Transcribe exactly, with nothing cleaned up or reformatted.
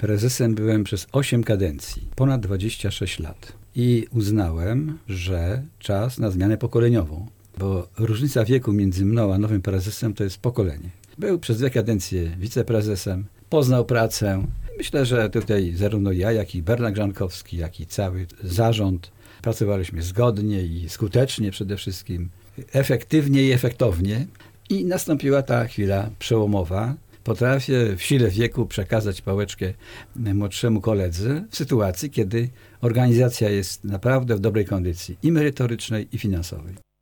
Prezesem byłem przez osiem kadencji, ponad dwadzieścia sześć lat. I uznałem, że czas na zmianę pokoleniową, bo różnica wieku między mną a nowym prezesem to jest pokolenie. Był przez dwie kadencje wiceprezesem, poznał pracę. Myślę, że tutaj zarówno ja, jak i Bernard Grzankowski, jak i cały zarząd pracowaliśmy zgodnie i skutecznie przede wszystkim, efektywnie i efektownie. I nastąpiła ta chwila przełomowa. Potrafię w sile wieku przekazać pałeczkę młodszemu koledze w sytuacji, kiedy organizacja jest naprawdę w dobrej kondycji i merytorycznej, i finansowej.